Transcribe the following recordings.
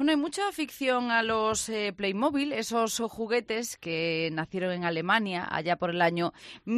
Bueno, hay mucha afición a los Playmobil, esos juguetes que nacieron en Alemania allá por el año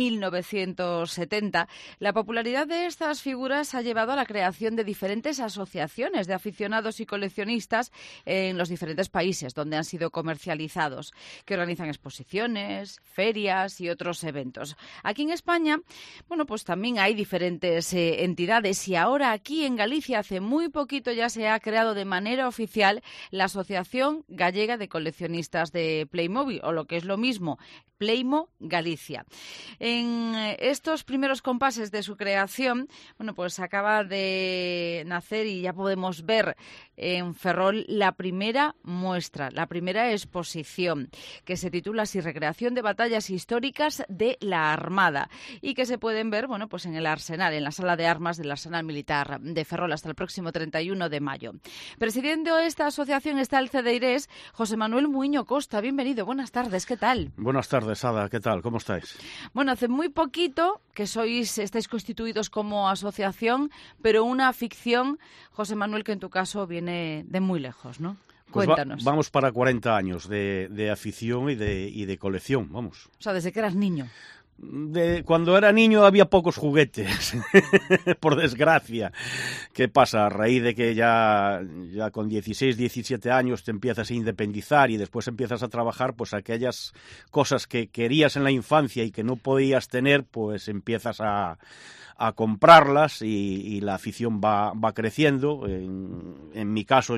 1970. La popularidad de estas figuras ha llevado a la creación de diferentes asociaciones de aficionados y coleccionistas en los diferentes países donde han sido comercializados, que organizan exposiciones, ferias y otros eventos. Aquí en España, bueno, pues también hay diferentes entidades y ahora aquí en Galicia hace muy poquito ya se ha creado de manera oficial la Asociación Gallega de Coleccionistas de Playmobil, o lo que es lo mismo, Playmo Galicia. En estos primeros compases de su creación, bueno, pues acaba de nacer y ya podemos ver en Ferrol la primera muestra, la primera exposición, que se titula así Recreación de batallas históricas de la Armada y que se pueden ver, bueno, pues en el Arsenal, en la sala de armas del Arsenal Militar de Ferrol hasta el próximo 31 de mayo. Presidiendo esta asociación está el cedeirés José Manuel Muiño Costa. Bienvenido, buenas tardes, ¿qué tal? Buenas tardes, Ada, ¿qué tal? ¿Cómo estáis? Bueno, hace muy poquito que estáis constituidos como asociación, pero una afición, José Manuel, que en tu caso viene de muy lejos, ¿no? Pues Cuéntanos. Vamos para 40 años de afición y de colección, vamos. O sea, desde que eras niño. Cuando era niño había pocos juguetes, por desgracia. ¿Qué pasa? A raíz de que ya con 16, 17 años te empiezas a independizar y después empiezas a trabajar, pues aquellas cosas que querías en la infancia y que no podías tener, pues empiezas a comprarlas y la afición va creciendo. En mi caso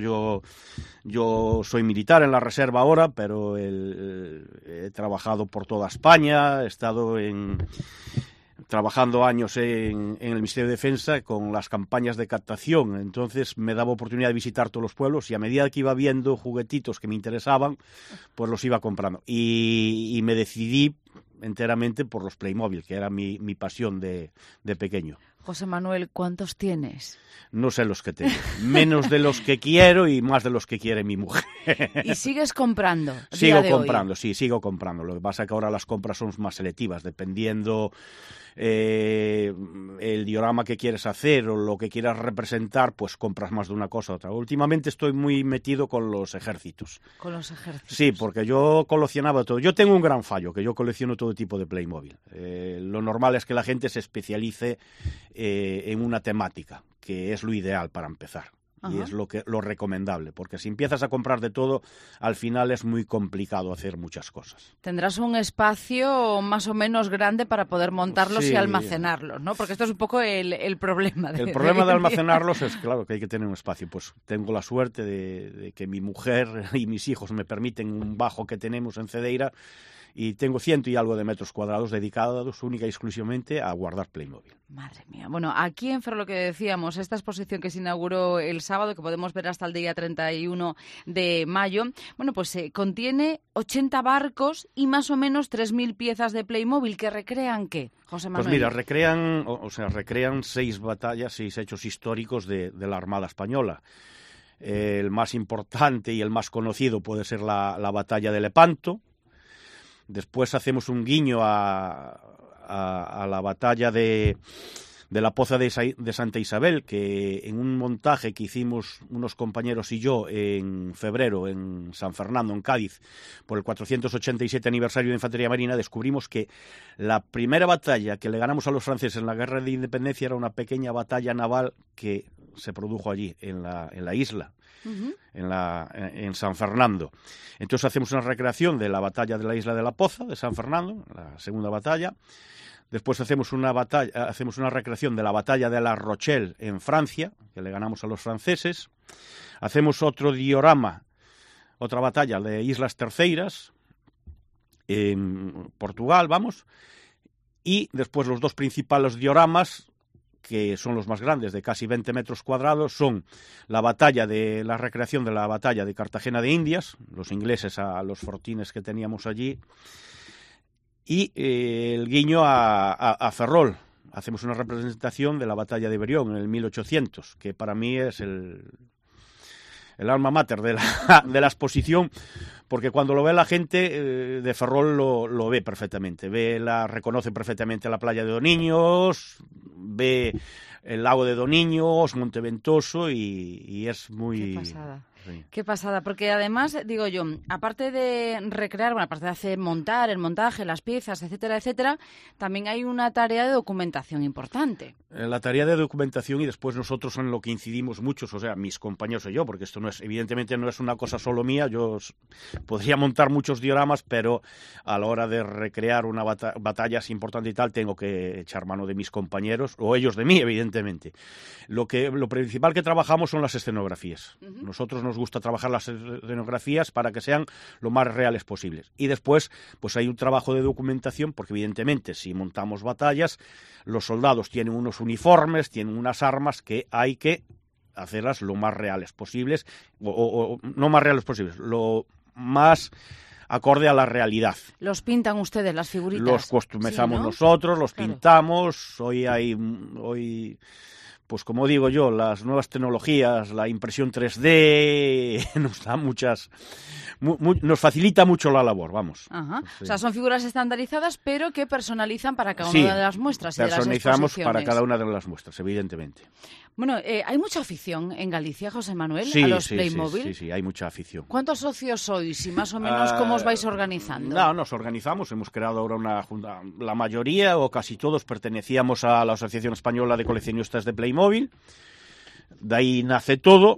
yo soy militar en la reserva ahora, pero he trabajado por toda España, he estado trabajando años en el Ministerio de Defensa con las campañas de captación, entonces me daba oportunidad de visitar todos los pueblos y a medida que iba viendo juguetitos que me interesaban, pues los iba comprando y me decidí enteramente por los Playmobil, que era mi pasión de pequeño. José Manuel, ¿cuántos tienes? No sé los que tengo. Menos de los que quiero y más de los que quiere mi mujer. ¿Y sigues comprando? Sigo comprando, sí, sigo comprando. Lo que pasa es que ahora las compras son más selectivas, dependiendo el diorama que quieres hacer o lo que quieras representar, pues compras más de una cosa u otra. Últimamente estoy muy metido con los ejércitos. ¿Con los ejércitos? Sí, porque yo coleccionaba todo. Yo tengo un gran fallo, que yo colecciono todo tipo de Playmobil. Lo normal es que la gente se especialice en una temática, que es lo ideal para empezar. Y es lo recomendable, porque si empiezas a comprar de todo, al final es muy complicado hacer muchas cosas. Tendrás un espacio más o menos grande para poder montarlos sí, y almacenarlos, ¿no? Porque esto es un poco el problema. El problema de almacenarlos es, claro, que hay que tener un espacio. Pues tengo la suerte de que mi mujer y mis hijos me permiten un bajo que tenemos en Cedeira y tengo 100 y algo de metros cuadrados dedicados única y exclusivamente a guardar Playmobil. Madre mía. Bueno, aquí en Ferrol, lo que decíamos, esta exposición que se inauguró el sábado, que podemos ver hasta el día 31 de mayo, bueno, pues contiene 80 barcos y más o menos 3.000 piezas de Playmobil que recrean ¿qué, José Manuel? Pues mira, recrean 6 batallas, 6 hechos históricos de la Armada Española. El más importante y el más conocido puede ser la batalla de Lepanto. Después hacemos un guiño a la batalla de la Poza de Santa Isabel, que en un montaje que hicimos unos compañeros y yo en febrero en San Fernando, en Cádiz, por el 487 aniversario de Infantería Marina, descubrimos que la primera batalla que le ganamos a los franceses en la Guerra de Independencia era una pequeña batalla naval que se produjo allí, en la isla. En San Fernando. Entonces hacemos una recreación de la batalla de la isla de la Poza, de San Fernando, la segunda batalla. Después hacemos una recreación de la batalla de La Rochelle en Francia, que le ganamos a los franceses. Hacemos otro diorama, otra batalla de Islas Terceiras, en Portugal, vamos. Y después los dos principales dioramas, que son los más grandes, de casi 20 metros cuadrados, son la recreación de la batalla de Cartagena de Indias, los ingleses a los fortines que teníamos allí, y el guiño a Ferrol. Hacemos una representación de la batalla de Berión en el 1800, que para mí es el alma mater de la exposición, porque cuando lo ve la gente de Ferrol lo ve perfectamente, reconoce perfectamente la playa de Doniños, ve el lago de Doniños, Monteventoso y es muy... Qué pasada. Sí. Qué pasada, porque además, digo yo, aparte de recrear, bueno, aparte de hacer montar, el montaje, las piezas, etcétera, etcétera, también hay una tarea de documentación importante. La tarea de documentación, y después nosotros en lo que incidimos muchos, o sea, mis compañeros y yo, porque esto no es, evidentemente no es una cosa solo mía, yo podría montar muchos dioramas, pero a la hora de recrear una batallas importante y tal, tengo que echar mano de mis compañeros, o ellos de mí, evidentemente. Lo principal que trabajamos son las escenografías. Nosotros nos gusta trabajar las escenografías para que sean lo más reales posibles. Y después, pues hay un trabajo de documentación, porque evidentemente si montamos batallas, los soldados tienen unos uniformes, tienen unas armas que hay que hacerlas lo más reales posibles, o no más reales posibles, lo más acorde a la realidad. ¿Los pintan ustedes, las figuritas? Los costumizamos, sí, ¿no? Nosotros, los pintamos, hoy pues como digo yo, las nuevas tecnologías, la impresión 3D nos da nos facilita mucho la labor, vamos. Ajá. Sí. O sea, son figuras estandarizadas, pero que personalizan para cada una de las muestras. Personalizamos para cada una de las muestras, evidentemente. Bueno, ¿hay mucha afición en Galicia, José Manuel, sí, a los Playmobil? Sí, hay mucha afición. ¿Cuántos socios sois y más o menos cómo os vais organizando? No, nos organizamos, hemos creado ahora una junta. La mayoría o casi todos pertenecíamos a la Asociación Española de Coleccionistas de Playmobil. De ahí nace todo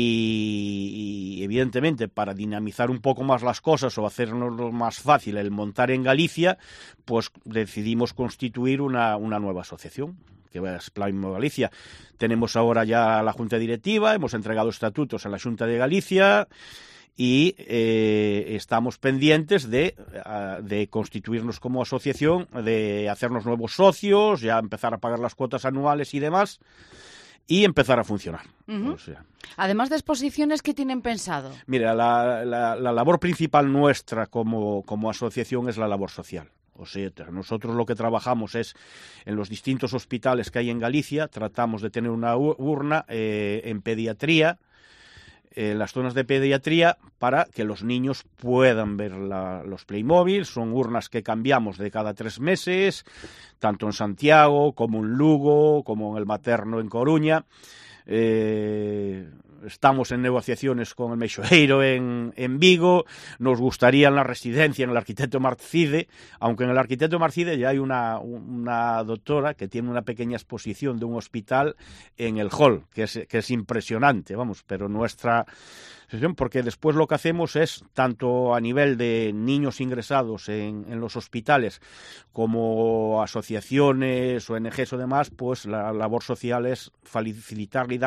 y evidentemente para dinamizar un poco más las cosas o hacernos más fácil el montar en Galicia, pues decidimos constituir una nueva asociación, que es Playmobil Galicia. Tenemos ahora ya la Junta Directiva, hemos entregado estatutos a la Junta de Galicia y estamos pendientes de constituirnos como asociación, de hacernos nuevos socios, ya empezar a pagar las cuotas anuales y demás, y empezar a funcionar. O sea, además de exposiciones, ¿qué tienen pensado? Mira, la labor principal nuestra como asociación es la labor social. O sea, nosotros lo que trabajamos es en los distintos hospitales que hay en Galicia, tratamos de tener una urna en pediatría, en las zonas de pediatría, para que los niños puedan ver los Playmobil. Son urnas que cambiamos de cada 3 meses, tanto en Santiago como en Lugo, como en el Materno en Coruña. Estamos en negociaciones con el Meixoeiro en Vigo. Nos gustaría en la residencia, en el Arquitecto Marcide, aunque en el Arquitecto Marcide ya hay una doctora que tiene una pequeña exposición de un hospital en el hall, que es impresionante, vamos, pero nuestra sesión, porque después lo que hacemos es, tanto a nivel de niños ingresados en los hospitales, como asociaciones, ONGs o demás, pues la labor social es facilitarle y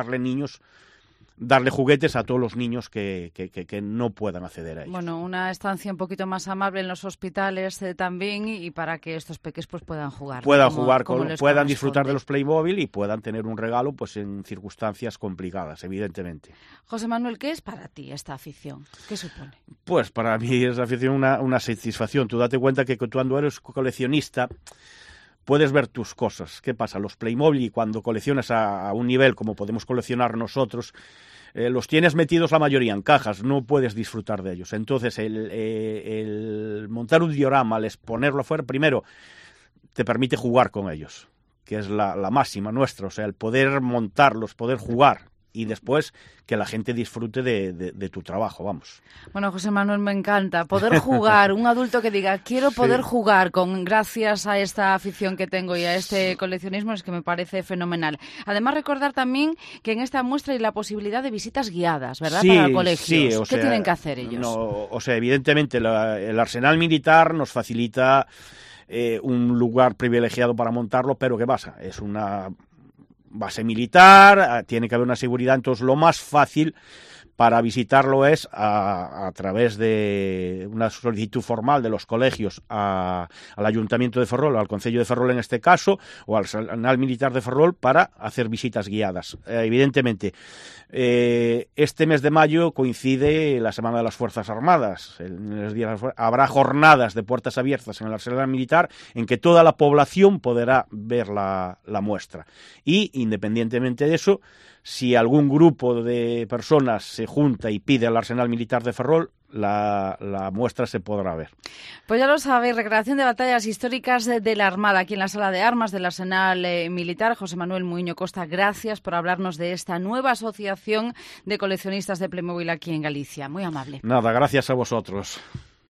darle juguetes a todos los niños que no puedan acceder a ellos. Bueno, una estancia un poquito más amable en los hospitales también, y para que estos peques pues puedan jugar. Puedan disfrutar de los Playmobil y puedan tener un regalo pues en circunstancias complicadas, evidentemente. José Manuel, ¿qué es para ti esta afición? ¿Qué supone? Pues para mí es afición una satisfacción. Tú date cuenta que cuando eres coleccionista puedes ver tus cosas. ¿Qué pasa? Los Playmobil, y cuando coleccionas a un nivel como podemos coleccionar nosotros, los tienes metidos la mayoría en cajas, no puedes disfrutar de ellos. Entonces, el montar un diorama, al exponerlo afuera, primero te permite jugar con ellos, que es la máxima nuestra, o sea, el poder montarlos, poder jugar, y después que la gente disfrute de tu trabajo, vamos. Bueno, José Manuel, me encanta poder jugar, un adulto que diga, quiero poder jugar gracias a esta afición que tengo y a este coleccionismo, es que me parece fenomenal. Además, recordar también que en esta muestra hay la posibilidad de visitas guiadas, ¿verdad?, para colegios. Sí, ¿Qué tienen que hacer ellos? Evidentemente, el Arsenal Militar nos facilita un lugar privilegiado para montarlo, pero ¿qué pasa? Es una base militar, tiene que haber una seguridad, entonces lo más fácil para visitarlo es a través de una solicitud formal de los colegios al Ayuntamiento de Ferrol, al Concello de Ferrol en este caso, o al Arsenal Militar de Ferrol, para hacer visitas guiadas. Evidentemente, este mes de mayo coincide la Semana de las Fuerzas Armadas. Habrá jornadas de puertas abiertas en el Arsenal Militar en que toda la población podrá ver la muestra. Y, independientemente de eso, si algún grupo de personas se junta y pide al Arsenal Militar de Ferrol, la muestra se podrá ver. Pues ya lo sabéis, recreación de batallas históricas de la Armada aquí en la Sala de Armas del Arsenal Militar. José Manuel Muiño Costa, gracias por hablarnos de esta nueva asociación de coleccionistas de Playmobil aquí en Galicia. Muy amable. Nada, gracias a vosotros.